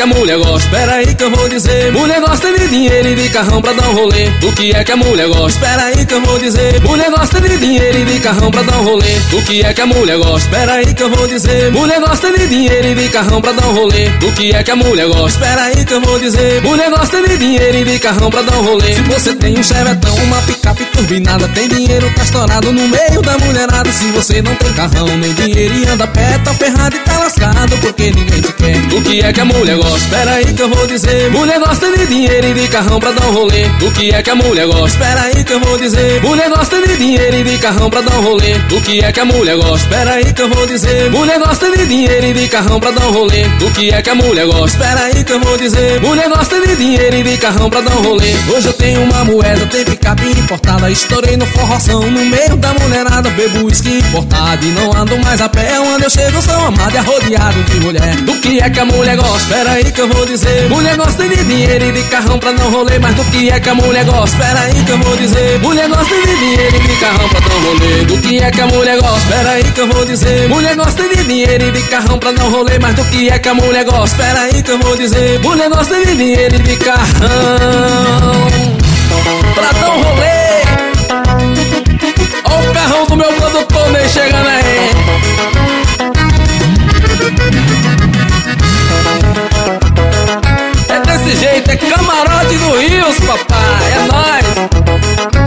a mulher gosta? Espera aí que eu vou dizer. Mulher gosta de dinheiro e de carrão pra dar um rolê. O que é que a mulher gosta? Espera aí que eu vou dizer. Mulher gosta de dinheiro e de carrão pra dar um rolê. O que é que a mulher gosta? Espera aí que eu vou dizer. Mulher gosta de dinheiro e de carrão pra dar um rolê. O que é que a mulher gosta? Espera aí que eu vou dizer. Mulher gosta de dinheiro e de carrão pra dar um rolê. Se você tem um chevetão, uma picape turbinada, tem dinheiro, tá estourado no meio da mulherada. Se você não tem carrão nem dinheiro e anda pé, tá ferrado e tá lascado, porque ninguém te quer. O que é que a mulher gosta? Espera aí que eu vou dizer. Mulher gosta de dinheiro e de carrão pra dar um rolê. O que é que a mulher gosta? Espera aí que eu vou dizer. Mulher gosta de dinheiro e de carrão pra dar um rolê. O que é que a mulher gosta? Espera aí que eu vou dizer. Mulher gosta de dinheiro e de carrão pra dar um rolê. O que é que a mulher gosta? Espera aí que eu vou dizer. Mulher gosta de dinheiro e de carrão pra dar um rolê. Hoje eu tenho uma moeda, tem picape importada. Estourei no forroção, no meio da mulherada. Bebo uísque importado e não ando mais a pé. Onde eu chego sou amado e arrodeado de mulher. Do que é que a mulher gosta? Espera aí que eu vou dizer. Mulher gosta de dinheiro e de carrão pra dar um rolê. Mas do que é que a mulher gosta? Espera aí que eu vou dizer. Mulher gosta de dinheiro e de carrão pra dar um rolê. Do que é que a mulher gosta? Espera aí que eu vou dizer. Mulher gosta de dinheiro e de carrão pra dar um rolê. Mas do que é que a mulher gosta? Espera aí que eu vou dizer. Mulher gosta de dinheiro e de carrão pra dar um rolê. Ó o carrão do meu produtor, nem chegando aí. É desse jeito, é camarote do Rios, papai, é nóis.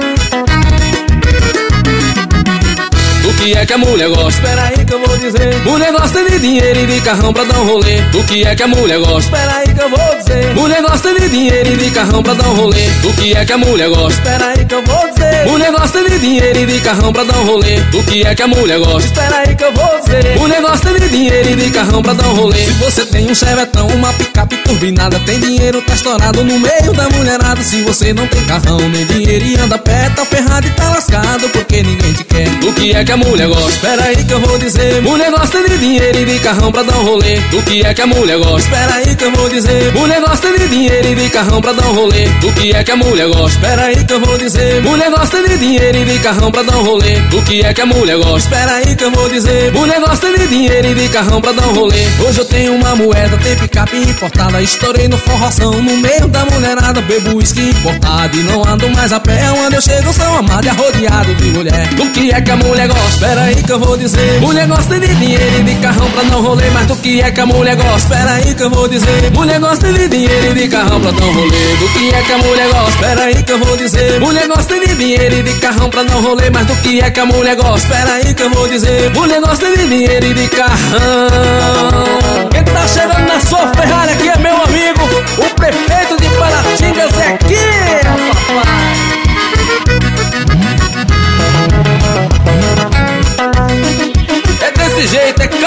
O que é que a mulher gosta? Espera aí que eu vou dizer. Mulher gosta de dinheiro e de carrão pra dar um rolê. O que é que a mulher gosta? Espera aí que eu vou dizer. Mulher gosta de dinheiro e de carrão pra dar um rolê. O que é que a mulher gosta? Espera aí que eu vou dizer. Mulher gosta de dinheiro e de carrão pra dar um rolê. O que é que a mulher gosta? Espera aí que eu vou dizer. Mulher gosta de dinheiro e de carrão pra dar um rolê. Se você tem um chevetão, uma picape turbinada, tem dinheiro, tá estourado no meio da mulherada. Se você não tem carrão nem dinheiro e anda pé, tá ferrado e tá lascado, porque ninguém te quer. O que é que a mulher gosta? Espera aí que eu vou dizer. Mulher gosta de dinheiro e de carrão pra dar um rolê. O que é que a mulher gosta? Espera aí que eu vou dizer. Mulher gosta de dinheiro e de carrão pra dar um rolê. O que é que a mulher gosta? Espera aí que eu vou dizer. Mulher gosta de dinheiro e de carrão pra dar um rolê. O que é que a mulher gosta? Espera aí que eu vou dizer. Mulher gosta de dinheiro e de carrão pra dar um rolê. Hoje eu tenho uma moeda, tem picape importada. Estourei no forroção, no meio da mulherada. Bebo uísque importado e não ando mais a pé. Onde eu chego sou amado e arrodeado de mulher. O que é que a mulher gosta? Espera aí que eu vou dizer. Mulher gosta de dinheiro e de carrão pra dar um rolê. Mas do que é que a mulher gosta? Espera aí que eu vou dizer. Mulher gosta de dinheiro e de carrão pra dar um rolê. Do que é que a mulher gosta? Espera aí que eu vou dizer. Mulher gosta de dinheiro e de carrão pra dar um rolê. Mas do que é que a mulher gosta? Espera aí que eu vou dizer. Mulher gosta de dinheiro e de carrão. Quem tá chegando na sua Ferrari aqui é meu amigo, o prefeito de Paratinga, Zequinha, papai. É desse jeito, é